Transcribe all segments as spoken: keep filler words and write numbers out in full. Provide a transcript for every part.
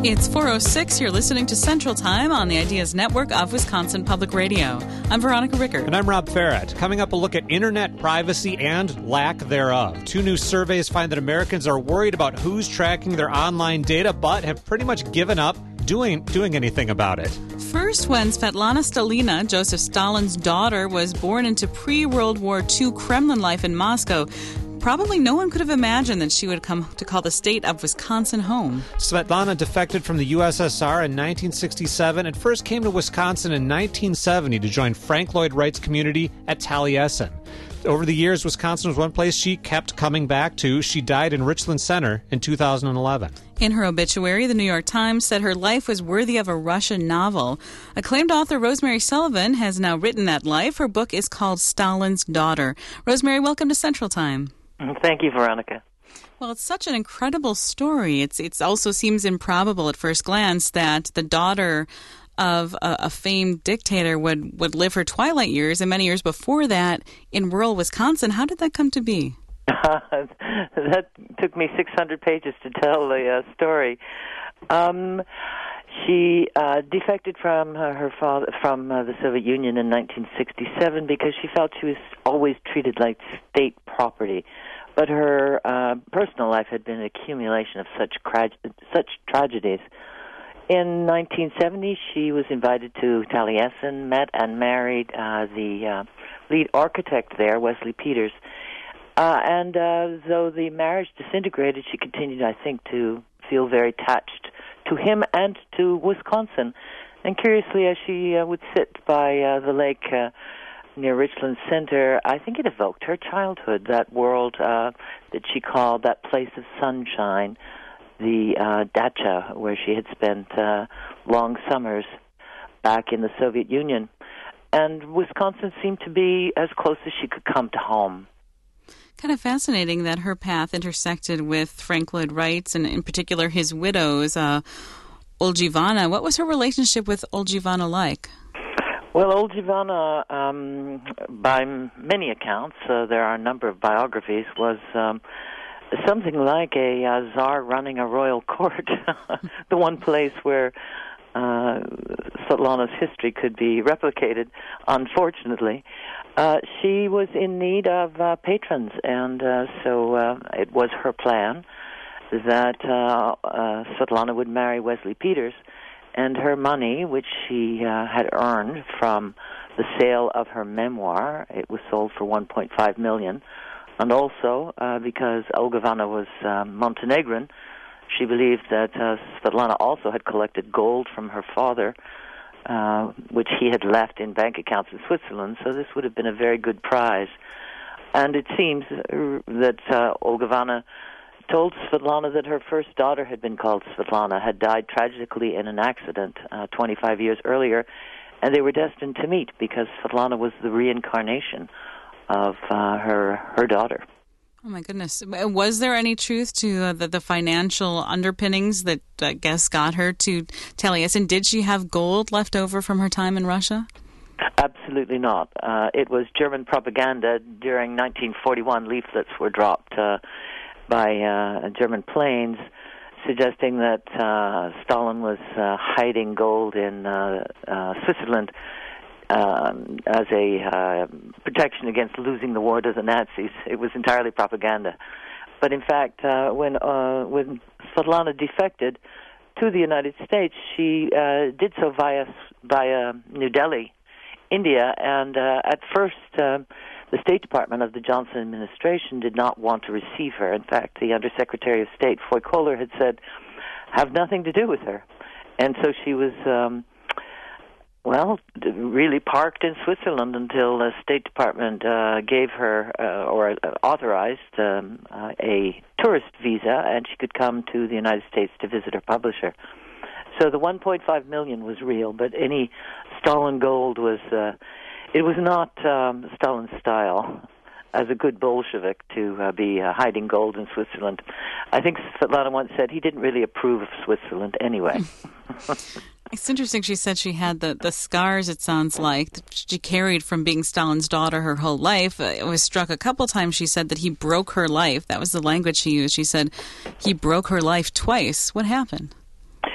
It's four oh six. You're listening to Central Time on the Ideas Network of Wisconsin Public Radio. I'm Veronica Rickert. And I'm Rob Farrett. Coming up, a look at internet privacy and lack thereof. Two new surveys find that Americans are worried about who's tracking their online data, but have pretty much given up doing doing anything about it. First, when Svetlana Stalina, Joseph Stalin's daughter, was born into pre-World War Two Kremlin life in Moscow, probably no one could have imagined that she would come to call the state of Wisconsin home. Svetlana defected from the U S S R in nineteen sixty-seven and first came to Wisconsin in nineteen seventy to join Frank Lloyd Wright's community at Taliesin. Over the years, Wisconsin was one place she kept coming back to. She died in Richland Center in two thousand eleven. In her obituary, the New York Times said her life was worthy of a Russian novel. Acclaimed author Rosemary Sullivan has now written that life. Her book is called Stalin's Daughter. Rosemary, welcome to Central Time. Thank you, Veronica. Well, it's such an incredible story. It's it also seems improbable at first glance that the daughter of a, a famed dictator would, would live her twilight years and many years before that in rural Wisconsin. How did that come to be? That took me six hundred pages to tell the uh, story. Um, she uh, defected from uh, her father from uh, the Soviet Union in nineteen sixty-seven because she felt she was always treated like state property. But her uh, personal life had been an accumulation of such cra- such tragedies. In nineteen seventy, she was invited to Taliesin, met and married uh, the uh, lead architect there, Wesley Peters. Uh, and uh, though the marriage disintegrated, she continued, I think, to feel very attached to him and to Wisconsin. And curiously, as she uh, would sit by uh, the lake uh, near Richland Center, I think it evoked her childhood, that world uh, that she called that place of sunshine, the uh, dacha, where she had spent uh, long summers back in the Soviet Union. And Wisconsin seemed to be as close as she could come to home. Kind of fascinating that her path intersected with Frank Lloyd Wright's, and in particular his widow's, uh, Olgivanna. What was her relationship with Olgivanna like? Well, Olgivanna, um, by many accounts, uh, there are a number of biographies, was um, something like a uh, czar running a royal court, the one place where uh, Svetlana's history could be replicated, unfortunately. Uh, she was in need of uh, patrons, and uh, so uh, it was her plan that uh, uh, Svetlana would marry Wesley Peters, and her money, which she uh, had earned from the sale of her memoir, it was sold for one point five million dollars, and also uh, because Olgivanna was uh, Montenegrin, she believed that uh, Svetlana also had collected gold from her father, Uh, which he had left in bank accounts in Switzerland, so this would have been a very good prize. And it seems that uh, Olgivanna told Svetlana that her first daughter had been called Svetlana, had died tragically in an accident uh, twenty-five years earlier, and they were destined to meet because Svetlana was the reincarnation of uh, her her daughter. Oh, my goodness. Was there any truth to uh, the, the financial underpinnings that, I guess, got her to Taliesin? Did she have gold left over from her time in Russia? Absolutely not. Uh, it was German propaganda. During nineteen forty-one, leaflets were dropped uh, by uh, German planes suggesting that uh, Stalin was uh, hiding gold in uh, uh, Switzerland Um, as a uh, protection against losing the war to the Nazis. It was entirely propaganda. But in fact, uh, when uh, when Svetlana defected to the United States, she uh, did so via via New Delhi, India, and uh, at first uh, the State Department of the Johnson administration did not want to receive her. In fact, the Undersecretary of State, Foy Kohler, had said, have nothing to do with her. And so she was Um, Well, really parked in Switzerland until the State Department uh, gave her uh, or uh, authorized um, uh, a tourist visa, and she could come to the United States to visit her publisher. So the one point five million dollars was real, but any Stalin gold was, uh, it was not um, Stalin's style as a good Bolshevik to uh, be uh, hiding gold in Switzerland. I think Svetlana once said he didn't really approve of Switzerland anyway. It's interesting. She said she had the, the scars, it sounds like, that she carried from being Stalin's daughter her whole life. I was struck a couple times. She said that he broke her life. That was the language she used. She said he broke her life twice. What happened?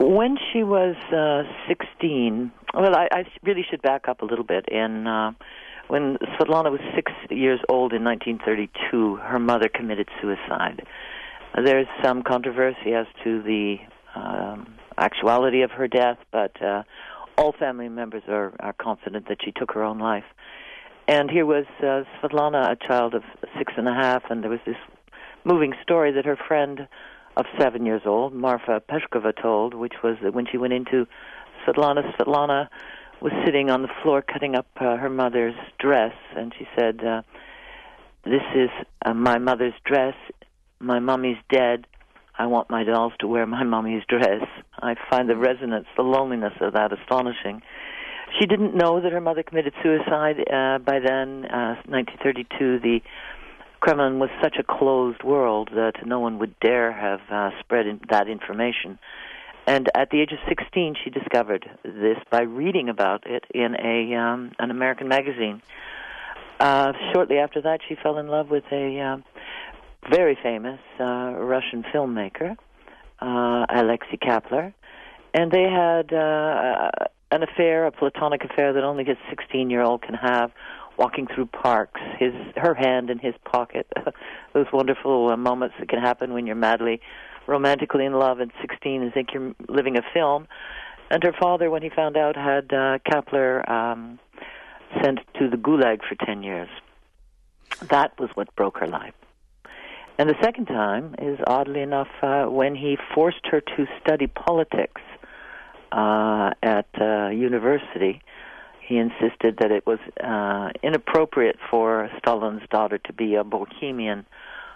When she was uh, sixteen, well, I, I really should back up a little bit. In uh, when Svetlana was six years old in nineteen thirty-two, her mother committed suicide. There's some controversy as to the um, actuality of her death, but uh, all family members are, are confident that she took her own life. And here was uh, Svetlana, a child of six and a half, and there was this moving story that her friend of seven years old, Marfa Peshkova, told, which was that when she went into Svetlana, Svetlana was sitting on the floor cutting up uh, her mother's dress, and she said, uh, this is uh, my mother's dress. My mommy's dead. I want my dolls to wear my mommy's dress. I find the resonance, the loneliness of that astonishing. She didn't know that her mother committed suicide uh, by then. Uh, nineteen thirty-two, the Kremlin was such a closed world that no one would dare have uh, spread in that information. And at the age of sixteen, she discovered this by reading about it in a um, an American magazine. Uh, shortly after that, she fell in love with a uh, very famous uh, Russian filmmaker, uh, Alexei Kapler, and they had uh, an affair, a platonic affair that only a sixteen-year-old can have, walking through parks, his her hand in his pocket. Those wonderful uh, moments that can happen when you're madly, romantically in love at sixteen and think you're living a film. And her father, when he found out, had uh, Kapler um, sent to the Gulag for ten years. That was what broke her life. And the second time is, oddly enough, uh, when he forced her to study politics uh, at uh, university. He insisted that it was uh, inappropriate for Stalin's daughter to be a bohemian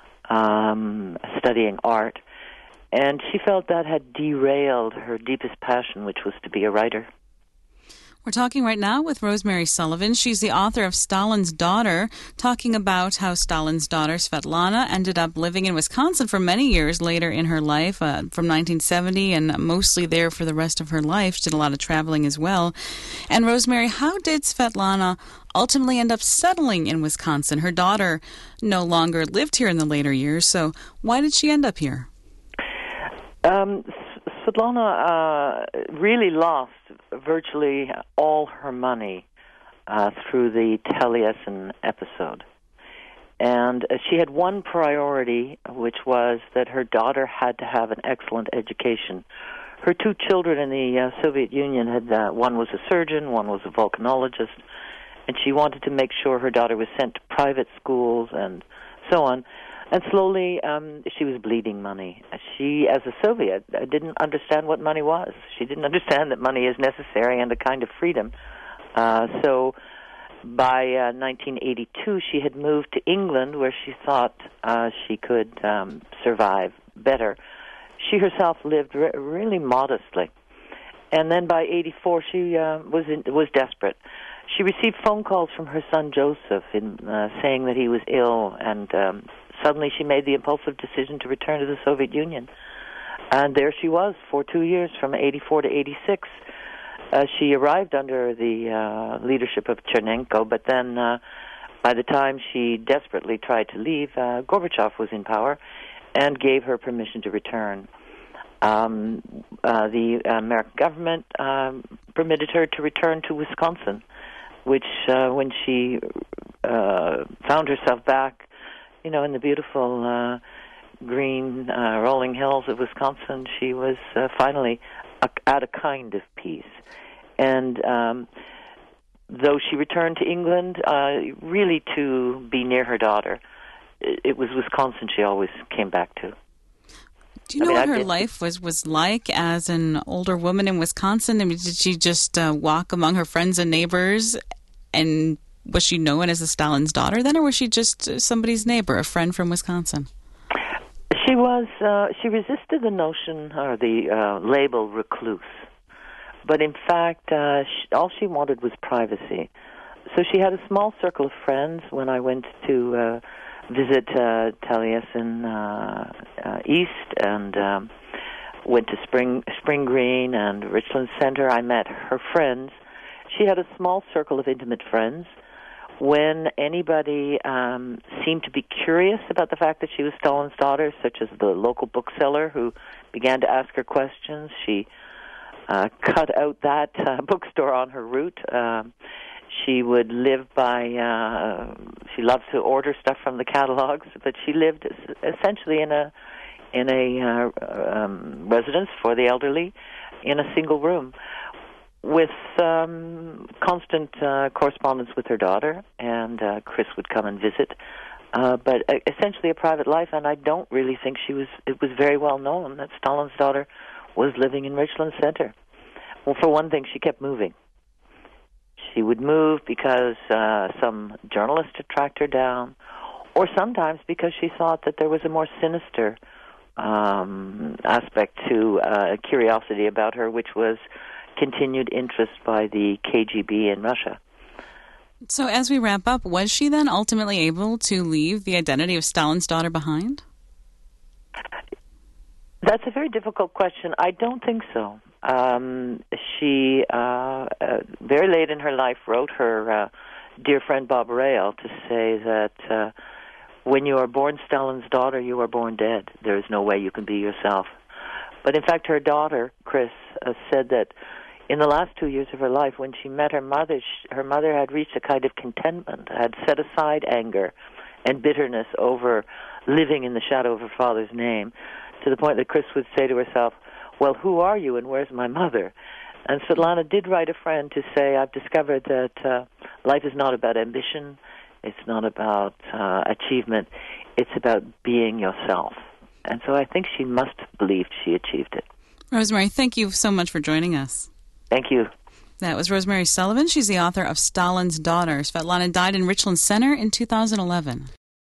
um, studying art. And she felt that had derailed her deepest passion, which was to be a writer. We're talking right now with Rosemary Sullivan. She's the author of Stalin's Daughter, talking about how Stalin's daughter, Svetlana, ended up living in Wisconsin for many years later in her life, uh, from nineteen seventy, and mostly there for the rest of her life. She did a lot of traveling as well. And Rosemary, how did Svetlana ultimately end up settling in Wisconsin? Her daughter no longer lived here in the later years, so why did she end up here? Um, Svetlana uh, really lost virtually all her money uh, through the Taliesin episode. And uh, she had one priority, which was that her daughter had to have an excellent education. Her two children in the uh, Soviet Union, had uh, one was a surgeon, one was a volcanologist, and she wanted to make sure her daughter was sent to private schools and so on. And slowly, um, she was bleeding money. She, as a Soviet, uh, didn't understand what money was. She didn't understand that money is necessary and a kind of freedom. Uh, so by uh, nineteen eighty-two, she had moved to England, where she thought uh, she could um, survive better. She herself lived re- really modestly. And then by eighty-four, she uh, was in, was desperate. She received phone calls from her son Joseph in, uh, saying that he was ill, and um, suddenly she made the impulsive decision to return to the Soviet Union. And there she was for two years, from eighty-four to eighty-six. Uh, she arrived under the uh, leadership of Chernenko, but then uh, by the time she desperately tried to leave, uh, Gorbachev was in power and gave her permission to return. Um, uh, the American government um, permitted her to return to Wisconsin, which uh, when she uh, found herself back, you know, in the beautiful uh, green uh, rolling hills of Wisconsin, she was uh, finally a, at a kind of peace. And um, though she returned to England, uh, really to be near her daughter, it, it was Wisconsin she always came back to. Do you know I mean, what I her did. life was, was like as an older woman in Wisconsin? I mean, did she just uh, walk among her friends and neighbors, and was she known as a Stalin's daughter then, or was she just somebody's neighbor, a friend from Wisconsin? She was. Uh, she resisted the notion or the uh, label recluse, but in fact, uh, she, all she wanted was privacy. So she had a small circle of friends when I went to uh, visit uh, Taliesin uh, uh, East and um, went to Spring Spring Green and Richland Center. I met her friends. She had a small circle of intimate friends. When anybody um, seemed to be curious about the fact that she was Stalin's daughter, such as the local bookseller who began to ask her questions, she uh, cut out that uh, bookstore on her route. Um, she would live by, uh, she loved to order stuff from the catalogs, but she lived essentially in a in a uh, um, residence for the elderly in a single room with um, constant uh, correspondence with her daughter, and uh, Chris would come and visit. Uh, but uh, essentially a private life, and I don't really think she was. It was very well known that Stalin's daughter was living in Richland Center. Well, for one thing, she kept moving. She would move because uh, some journalist had tracked her down, or sometimes because she thought that there was a more sinister um, aspect to uh, curiosity about her, which was continued interest by the K G B in Russia. So as we wrap up, was she then ultimately able to leave the identity of Stalin's daughter behind? That's a very difficult question. I don't think so. Um, she, uh, uh, very late in her life, wrote her uh, dear friend Bob Rael to say that uh, when you are born Stalin's daughter, you are born dead. There is no way you can be yourself. But in fact, her daughter, Chris, uh, said that in the last two years of her life, when she met her mother, she, her mother had reached a kind of contentment, had set aside anger and bitterness over living in the shadow of her father's name, to the point that Chris would say to herself, well, who are you and where's my mother? And Svetlana did write a friend to say, I've discovered that uh, life is not about ambition, it's not about uh, achievement, it's about being yourself. And so I think she must have believed she achieved it. Rosemary, thank you so much for joining us. Thank you. That was Rosemary Sullivan. She's the author of Stalin's Daughter. Svetlana died in Richland Center in two thousand eleven.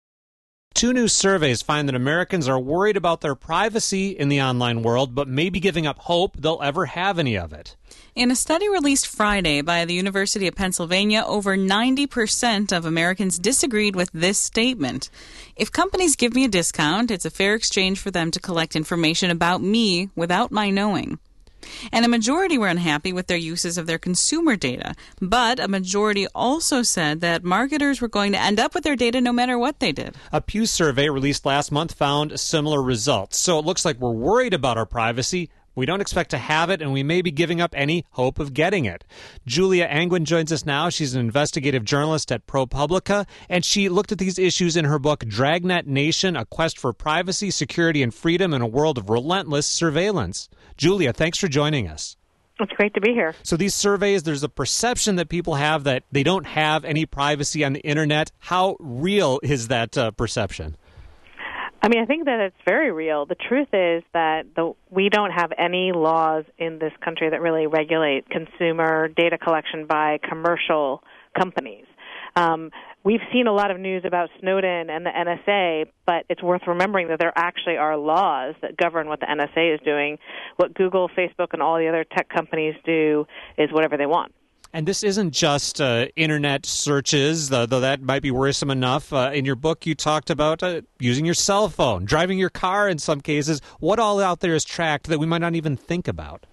Two new surveys find that Americans are worried about their privacy in the online world, but may be giving up hope they'll ever have any of it. In a study released Friday by the University of Pennsylvania, over ninety percent of Americans disagreed with this statement. If companies give me a discount, it's a fair exchange for them to collect information about me without my knowing. And a majority were unhappy with their uses of their consumer data. But a majority also said that marketers were going to end up with their data no matter what they did. A Pew survey released last month found similar results. So it looks like we're worried about our privacy. We don't expect to have it, and we may be giving up any hope of getting it. Julia Angwin joins us now. She's an investigative journalist at ProPublica, and she looked at these issues in her book, Dragnet Nation, A Quest for Privacy, Security, and Freedom in a World of Relentless Surveillance. Julia, thanks for joining us. It's great to be here. So these surveys, there's a perception that people have that they don't have any privacy on the Internet. How real is that uh, perception? I mean, I think that it's very real. The truth is that the, we don't have any laws in this country that really regulate consumer data collection by commercial companies. Um, we've seen a lot of news about Snowden and the N S A, but it's worth remembering that there actually are laws that govern what the N S A is doing. What Google, Facebook, and all the other tech companies do is whatever they want. And this isn't just uh, Internet searches, though, though that might be worrisome enough. Uh, in your book, you talked about uh, using your cell phone, driving your car in some cases. What all out there is tracked that we might not even think about?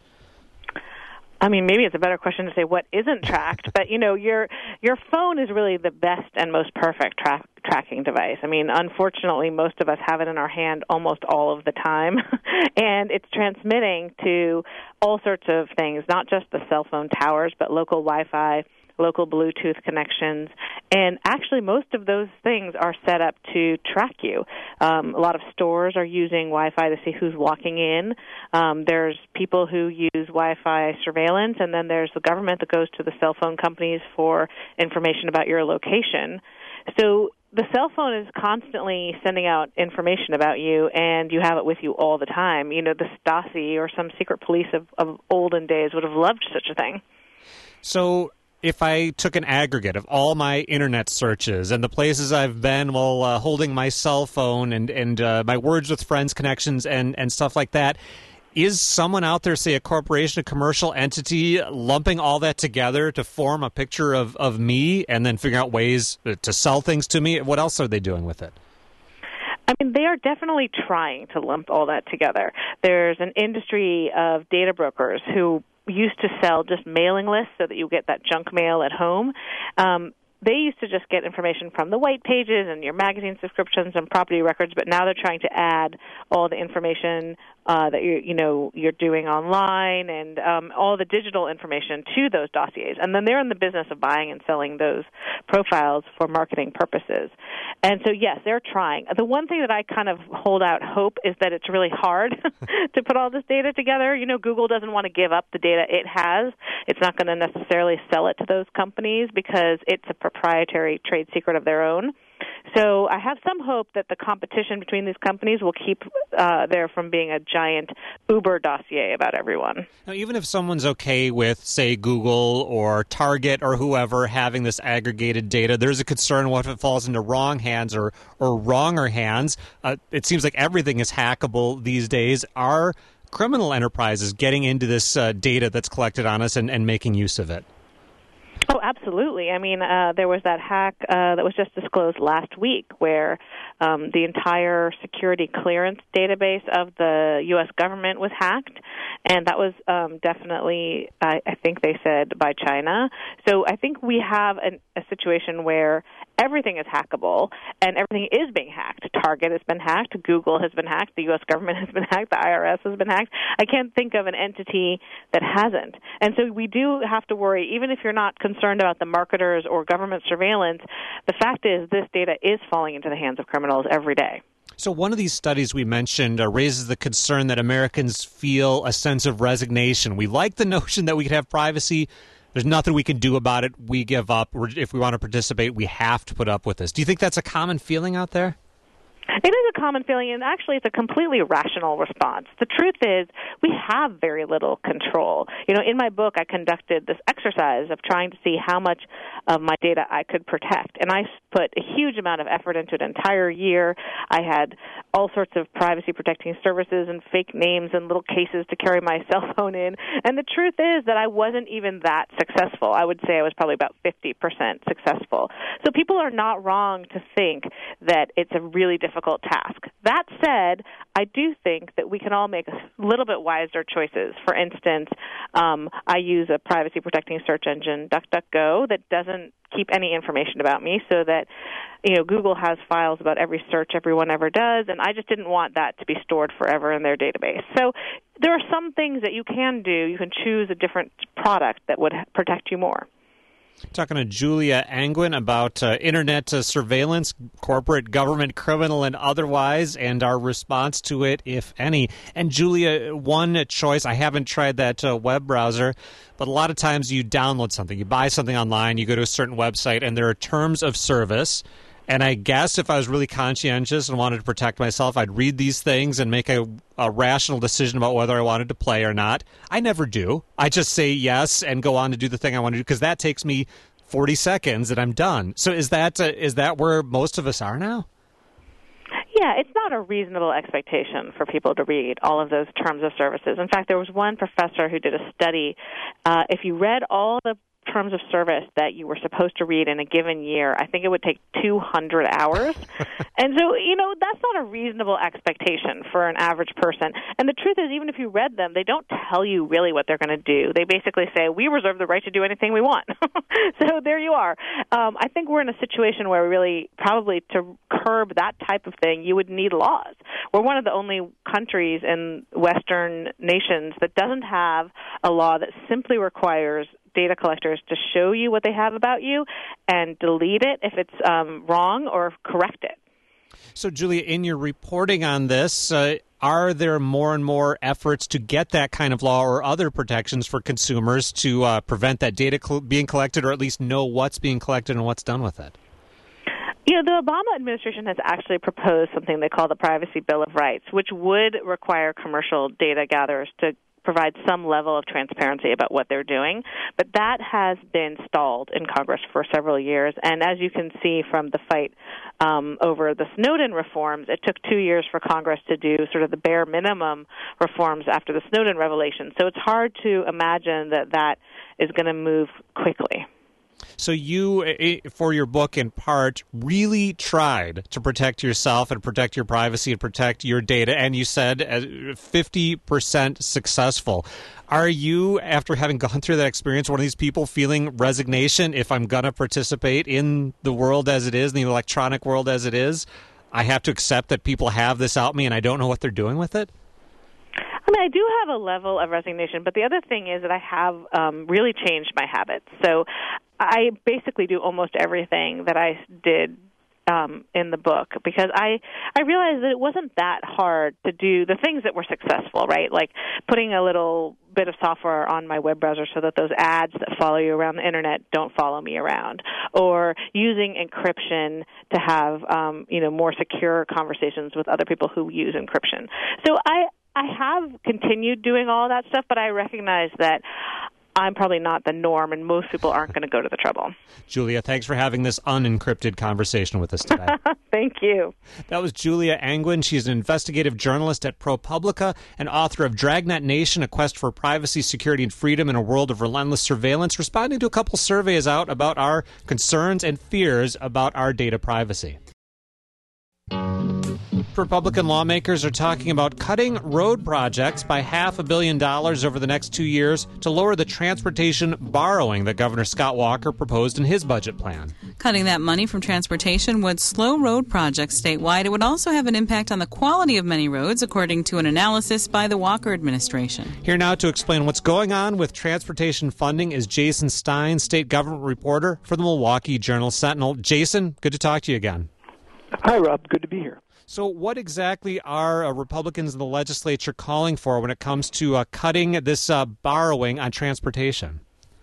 I mean, maybe it's a better question to say what isn't tracked, but, you know, your your phone is really the best and most perfect tra- tracking device. I mean, unfortunately, most of us have it in our hand almost all of the time, and it's transmitting to all sorts of things, not just the cell phone towers, but local Wi-Fi, local Bluetooth connections, and actually most of those things are set up to track you. Um, a lot of stores are using Wi-Fi to see who's walking in. Um, there's people who use Wi-Fi surveillance, and then there's the government that goes to the cell phone companies for information about your location. So the cell phone is constantly sending out information about you, and you have it with you all the time. You know, the Stasi or some secret police of, of olden days would have loved such a thing. So if I took an aggregate of all my Internet searches and the places I've been while uh, holding my cell phone and, and uh, my words with friends connections and, and stuff like that, is someone out there, say a corporation, a commercial entity, lumping all that together to form a picture of, of me and then figuring out ways to sell things to me? What else are they doing with it? I mean, they are definitely trying to lump all that together. There's an industry of data brokers who used to sell just mailing lists so that you get that junk mail at home. Um, they used to just get information from the white pages and your magazine subscriptions and property records, but now they're trying to add all the information uh, that you you know you're doing online and um, all the digital information to those dossiers. And then they're in the business of buying and selling those profiles for marketing purposes. And so, yes, they're trying. The one thing that I kind of hold out hope is that it's really hard to put all this data together. You know, Google doesn't want to give up the data it has. It's not going to necessarily sell it to those companies because it's a proprietary trade secret of their own. So I have some hope that the competition between these companies will keep uh, there from being a giant Uber dossier about everyone. Now, even if someone's okay with, say, Google or Target or whoever having this aggregated data, there's a concern what if it falls into wrong hands or, or wronger hands. Uh, it seems like everything is hackable these days. Are criminal enterprises getting into this uh, data that's collected on us and, and making use of it? Oh, absolutely. I mean, uh, there was that hack uh, that was just disclosed last week where um, the entire security clearance database of the U S government was hacked, and that was um, definitely, I, I think they said, by China. So I think we have an, a situation where everything is hackable, and everything is being hacked. Target has been hacked, Google has been hacked, the U S government has been hacked, the I R S has been hacked. I can't think of an entity that hasn't. And so we do have to worry, even if you're not concerned about the marketers or government surveillance, the fact is this data is falling into the hands of criminals every day. So one of these studies we mentioned uh, raises the concern that Americans feel a sense of resignation. We like the notion that we could have privacy. There's nothing we can do about it. We give up. If we want to participate, we have to put up with this. Do you think that's a common feeling out there? It is a common feeling, and actually it's a completely rational response. The truth is we have very little control. You know, in my book, I conducted this exercise of trying to see how much of my data I could protect, and I put a huge amount of effort into an entire year. I had all sorts of privacy-protecting services and fake names and little cases to carry my cell phone in, and the truth is that I wasn't even that successful. I would say I was probably about fifty percent successful. So people are not wrong to think that it's a really difficult task. That said, I do think that we can all make a little bit wiser choices. For instance, um, I use a privacy-protecting search engine, DuckDuckGo, that doesn't keep any information about me, so that, you know, Google has files about every search everyone ever does, and I just didn't want that to be stored forever in their database. So there are some things that you can do. You can choose a different product that would protect you more. Talking to Julia Angwin about uh, internet uh, surveillance, corporate, government, criminal, and otherwise, and our response to it, if any. And Julia, one choice, I haven't tried that uh, web browser, but a lot of times you download something, you buy something online, you go to a certain website, and there are terms of service. And I guess if I was really conscientious and wanted to protect myself, I'd read these things and make a, a rational decision about whether I wanted to play or not. I never do. I just say yes and go on to do the thing I want to do, because that takes me forty seconds and I'm done. So is that uh, is that where most of us are now? Yeah, it's not a reasonable expectation for people to read all of those terms of services. In fact, there was one professor who did a study. Uh, if you read all the terms of service that you were supposed to read in a given year, I think it would take two hundred hours. And so, you know, that's not a reasonable expectation for an average person. And the truth is, even if you read them, they don't tell you really what they're going to do. They basically say, we reserve the right to do anything we want. So there you are. Um, I think we're in a situation where really probably to curb that type of thing, you would need laws. We're one of the only countries in Western nations that doesn't have a law that simply requires data collectors to show you what they have about you and delete it if it's um, wrong or correct it. So, Julia, in your reporting on this, uh, are there more and more efforts to get that kind of law or other protections for consumers to uh, prevent that data cl- being collected, or at least know what's being collected and what's done with it? You know, the Obama administration has actually proposed something they call the Privacy Bill of Rights, which would require commercial data gatherers to provide some level of transparency about what they're doing. But that has been stalled in Congress for several years. And as you can see from the fight um, over the Snowden reforms, it took two years for Congress to do sort of the bare minimum reforms after the Snowden revelation. So it's hard to imagine that that is going to move quickly. So you, for your book in part, really tried to protect yourself and protect your privacy and protect your data, and you said fifty percent successful. Are you, after having gone through that experience, one of these people feeling resignation? If I'm going to participate in the world as it is, in the electronic world as it is, I have to accept that people have this out me and I don't know what they're doing with it? I mean, I do have a level of resignation, but the other thing is that I have um, really changed my habits. So I basically do almost everything that I did Um, in the book, because I, I realized that it wasn't that hard to do the things that were successful, right? Like putting a little bit of software on my web browser so that those ads that follow you around the internet don't follow me around, or using encryption to have um, you know more secure conversations with other people who use encryption. So I I have continued doing all that stuff, but I recognize that I'm probably not the norm, and most people aren't going to go to the trouble. Julia, thanks for having this unencrypted conversation with us today. Thank you. That was Julia Angwin. She's an investigative journalist at ProPublica and author of Dragnet Nation, A Quest for Privacy, Security, and Freedom in a World of Relentless Surveillance, responding to a couple surveys out about our concerns and fears about our data privacy. Republican lawmakers are talking about cutting road projects by half a billion dollars over the next two years to lower the transportation borrowing that Governor Scott Walker proposed in his budget plan. Cutting that money from transportation would slow road projects statewide. It would also have an impact on the quality of many roads, according to an analysis by the Walker administration. Here now to explain what's going on with transportation funding is Jason Stein, state government reporter for the Milwaukee Journal-Sentinel. Jason, good to talk to you again. Hi, Rob. Good to be here. So what exactly are uh, Republicans in the legislature calling for when it comes to uh, cutting this uh, borrowing on transportation?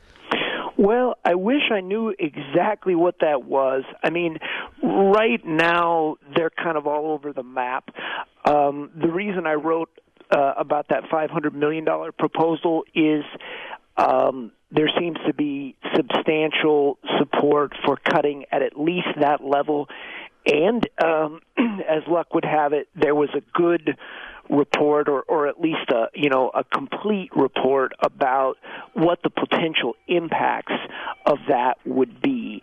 Well, I wish I knew exactly what that was. I mean, right now, they're kind of all over the map. Um, the reason I wrote uh, about that five hundred million dollars proposal is um, there seems to be substantial support for cutting at at least that level. And um, as luck would have it, there was a good report, or, or at least a you know a complete report about what the potential impacts of that would be.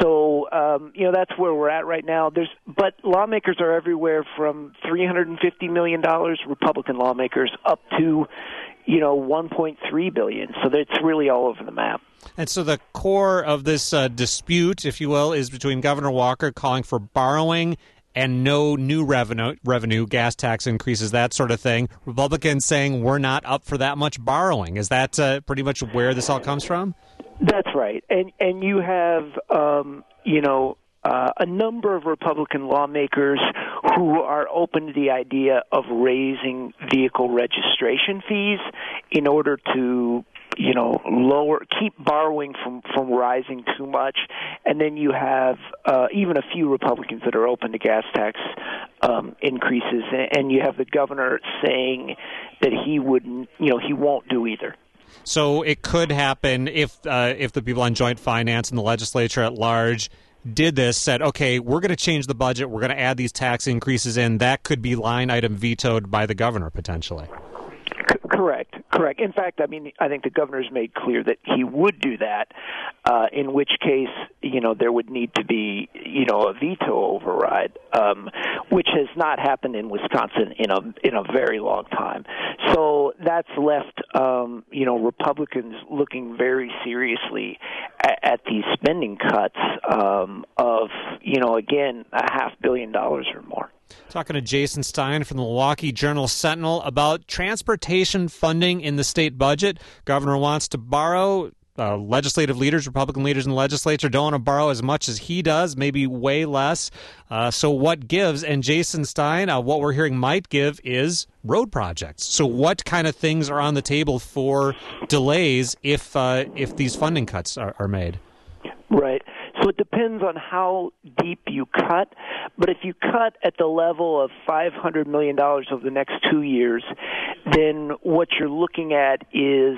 So um, you know that's where we're at right now. There's but lawmakers are everywhere from three hundred fifty million dollars, Republican lawmakers, up to you know one point three billion dollars. So it's really all over the map. And so the core of this uh, dispute, if you will, is between Governor Walker calling for borrowing and no new revenue, revenue, gas tax increases, that sort of thing. Republicans saying we're not up for that much borrowing. Is that uh, pretty much where this all comes from? That's right. And and you have, um, you know, uh, a number of Republican lawmakers who are open to the idea of raising vehicle registration fees in order to you know, lower, keep borrowing from, from rising too much. And then you have uh, even a few Republicans that are open to gas tax um, increases. And you have the governor saying that he wouldn't, you know, he won't do either. So it could happen if uh, if the people on joint finance and the legislature at large did this, said, okay, we're going to change the budget, we're going to add these tax increases in, that could be line item vetoed by the governor potentially. Correct, correct. In fact, I mean, I think the governor's made clear that he would do that, uh, in which case, you know, there would need to be, you know, a veto override, um, which has not happened in Wisconsin in a in a very long time. So that's left, um, you know, Republicans looking very seriously at, at these spending cuts um, of, you know, again, a half billion dollars or more. Talking to Jason Stein from the Milwaukee Journal-Sentinel about transportation funding in the state budget. Governor wants to borrow. Uh, legislative leaders, Republican leaders in the legislature, don't want to borrow as much as he does, maybe way less. Uh, so what gives? And Jason Stein, uh, what we're hearing might give is road projects. So what kind of things are on the table for delays if uh, if these funding cuts are, are made? Right. So it depends on how deep you cut, but if you cut at the level of five hundred million dollars over the next two years, then what you're looking at is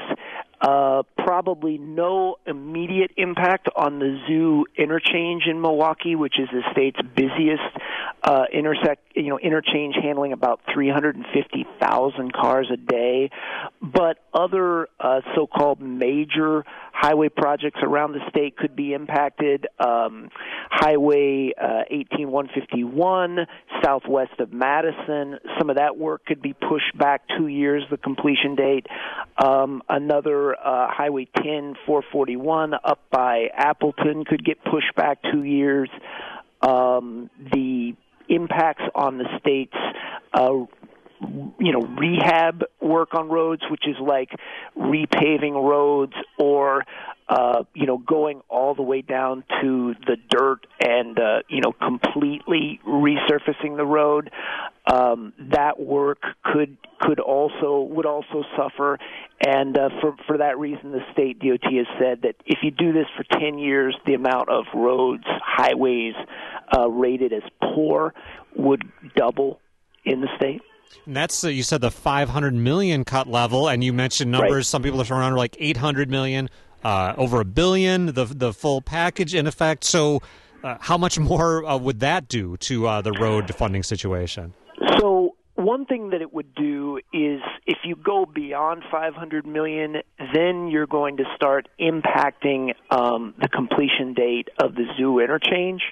uh, probably no immediate impact on the zoo interchange in Milwaukee, which is the state's busiest uh, intersect, you know, interchange handling about three hundred fifty thousand cars a day. But other uh, so-called major highway projects around the state could be impacted. Um, Highway uh, eighteen one fifty-one, southwest of Madison, some of that work could be pushed back two years, the completion date. Um, another uh, Highway ten four forty-one up by Appleton could get pushed back two years. Um, the impacts on the state's uh, you know, rehab work on roads, which is like repaving roads or, uh, you know, going all the way down to the dirt and, uh, you know, completely resurfacing the road. Um, that work could could also would also suffer, and uh, for for that reason, the state D O T has said that if you do this for ten years, the amount of roads, highways uh, rated as poor would double in the state. And that's, uh, you said, the five hundred million cut level, and you mentioned numbers. Right. Some people are throwing around like eight hundred million, uh, over a billion, the the full package in effect. So uh, how much more uh, would that do to uh, the road funding situation? So one thing that it would do is if you go beyond five hundred million, then you're going to start impacting um, the completion date of the Zoo interchange.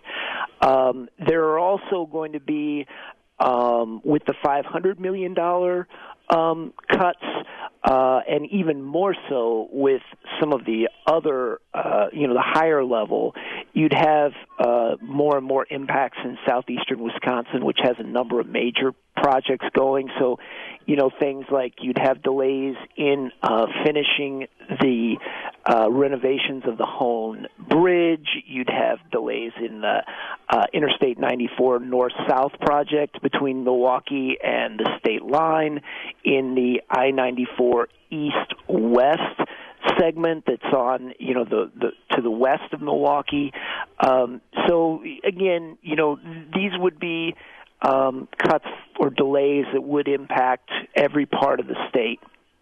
Um, there are also going to be Um, with the five hundred million dollars um, cuts, uh, and even more so with some of the other, uh, you know, the higher level, you'd have uh, more and more impacts in southeastern Wisconsin, which has a number of major projects going. So, you know, things like you'd have delays in uh, finishing the uh, renovations of the Hone Bridge. You'd have delays in the uh, Interstate ninety-four north-south project between Milwaukee and the state line, in the I ninety-four east-west segment that's on, you know, the, the to the west of Milwaukee. Um, so, again, you know, these would be Um, cuts or delays that would impact every part of the state.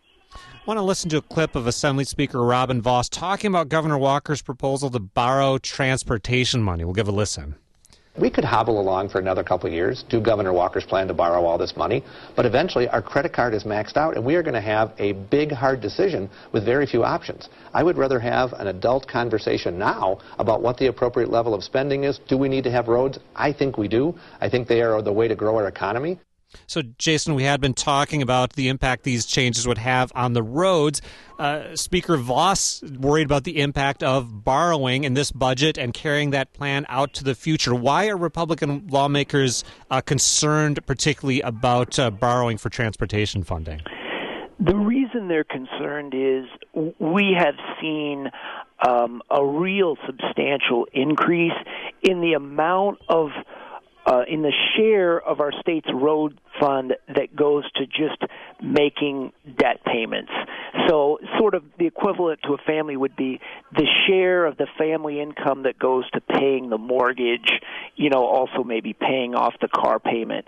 I want to listen to a clip of Assembly Speaker Robin Vos talking about Governor Walker's proposal to borrow transportation money. We'll give a listen. We could hobble along for another couple of years, do Governor Walker's plan to borrow all this money, but eventually our credit card is maxed out and we are going to have a big, hard decision with very few options. I would rather have an adult conversation now about what the appropriate level of spending is. Do we need to have roads? I think we do. I think they are the way to grow our economy. So, Jason, we had been talking about the impact these changes would have on the roads. Uh, Speaker Vos worried about the impact of borrowing in this budget and carrying that plan out to the future. Why are Republican lawmakers uh, concerned particularly about uh, borrowing for transportation funding? The reason they're concerned is we have seen um, a real substantial increase in the amount of Uh, in the share of our state's road fund that goes to just making debt payments. So sort of the equivalent to a family would be the share of the family income that goes to paying the mortgage, you know, also maybe paying off the car payment.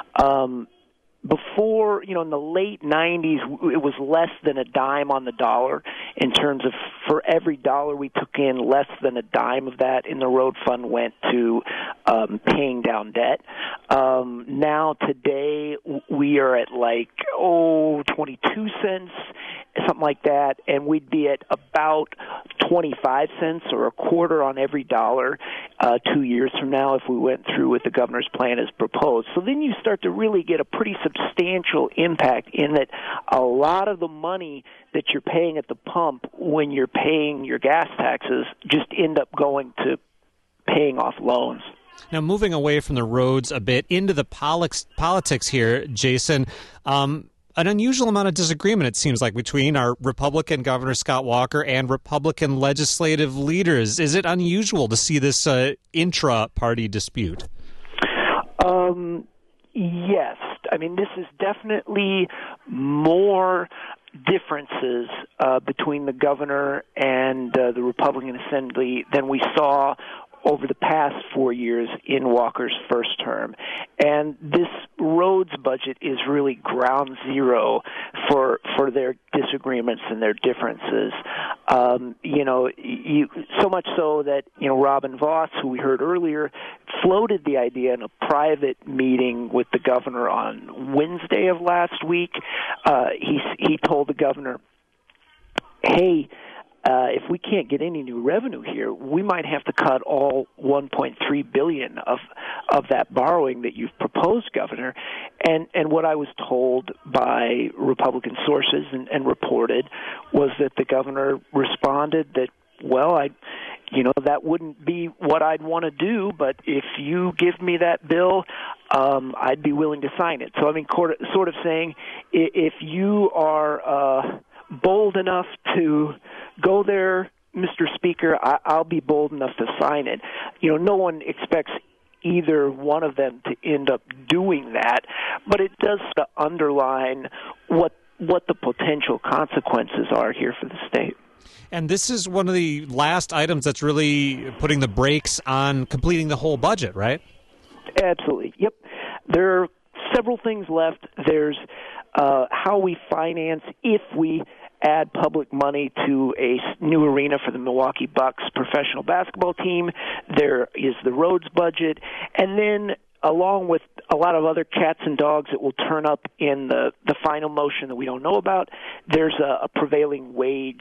Um, Before, you know, in the late nineties, it was less than a dime on the dollar in terms of for every dollar we took in, less than a dime of that in the road fund went to um, paying down debt. Um, now, today, we are at like, oh, twenty-two cents, something like that, and we'd be at about twenty-five cents or a quarter on every dollar uh, two years from now if we went through with the governor's plan as proposed. So then you start to really get a pretty substantial impact in that a lot of the money that you're paying at the pump when you're paying your gas taxes just end up going to paying off loans. Now, moving away from the roads a bit into the politics, politics here, Jason, um, an unusual amount of disagreement, it seems like, between our Republican Governor Scott Walker and Republican legislative leaders. Is it unusual to see this uh, intra-party dispute? Um, yes. I mean, this is definitely more differences uh, between the governor and uh, the Republican Assembly than we saw over the past four years in Walker's first term. And this roads budget is really ground zero for for their disagreements and their differences. Um, you know, you, so much so that, you know, Robin Vos, who we heard earlier, floated the idea in a private meeting with the governor on Wednesday of last week. Uh, he, he told the governor, hey, Uh, if we can't get any new revenue here, we might have to cut all one point three billion dollars of of that borrowing that you've proposed, Governor. And and what I was told by Republican sources and, and reported was that the governor responded that, well, I, you know, that wouldn't be what I'd want to do, but if you give me that bill, um, I'd be willing to sign it. So I mean, sort of saying, if you are uh, bold enough to go there, Mister Speaker, I, I'll be bold enough to sign it. You know, no one expects either one of them to end up doing that, but it does underline what what the potential consequences are here for the state. And this is one of the last items that's really putting the brakes on completing the whole budget, right? Absolutely. Yep. There are several things left. There's uh, how we finance if we add public money to a new arena for the Milwaukee Bucks professional basketball team. There is the roads budget. And then along with a lot of other cats and dogs that will turn up in the, the final motion that we don't know about, there's a, a prevailing wage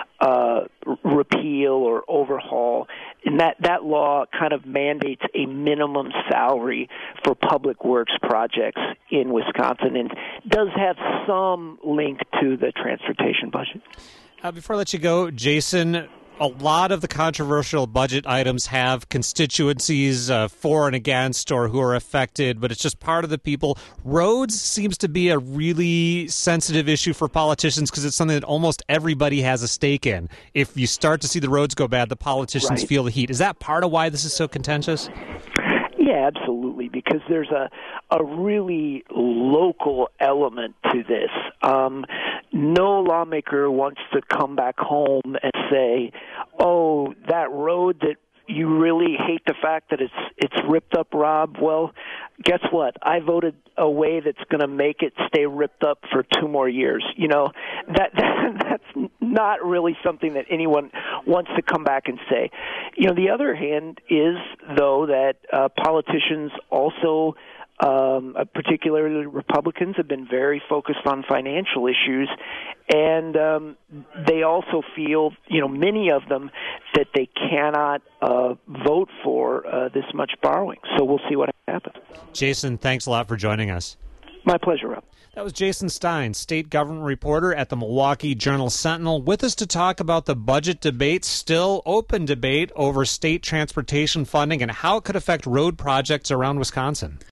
uh, repeal or overhaul. And that, that law kind of mandates a minimum salary for public works projects in Wisconsin and does have some link to the transportation budget. Uh, before I let you go, Jason, a lot of the controversial budget items have constituencies uh, for and against or who are affected, but it's just part of the people. Roads seems to be a really sensitive issue for politicians because it's something that almost everybody has a stake in. If you start to see the roads go bad, the politicians right. feel the heat. Is that part of why this is so contentious? Yeah, absolutely, because there's a a really local element to this. Um, no lawmaker wants to come back home and say, oh, that road that you really hate the fact that it's it's ripped up, Rob. Well, guess what? I voted a way that's going to make it stay ripped up for two more years. You know, that, that that's not really something that anyone wants to come back and say. You know, the other hand is, though, that uh, politicians also, um, particularly Republicans, have been very focused on financial issues, and um, they also feel, you know, many of them, that they cannot uh, vote for uh, this much borrowing. So we'll see what happens. Jason, thanks a lot for joining us. My pleasure, Rob. That was Jason Stein, state government reporter at the Milwaukee Journal-Sentinel, with us to talk about the budget debate, still open debate over state transportation funding and how it could affect road projects around Wisconsin.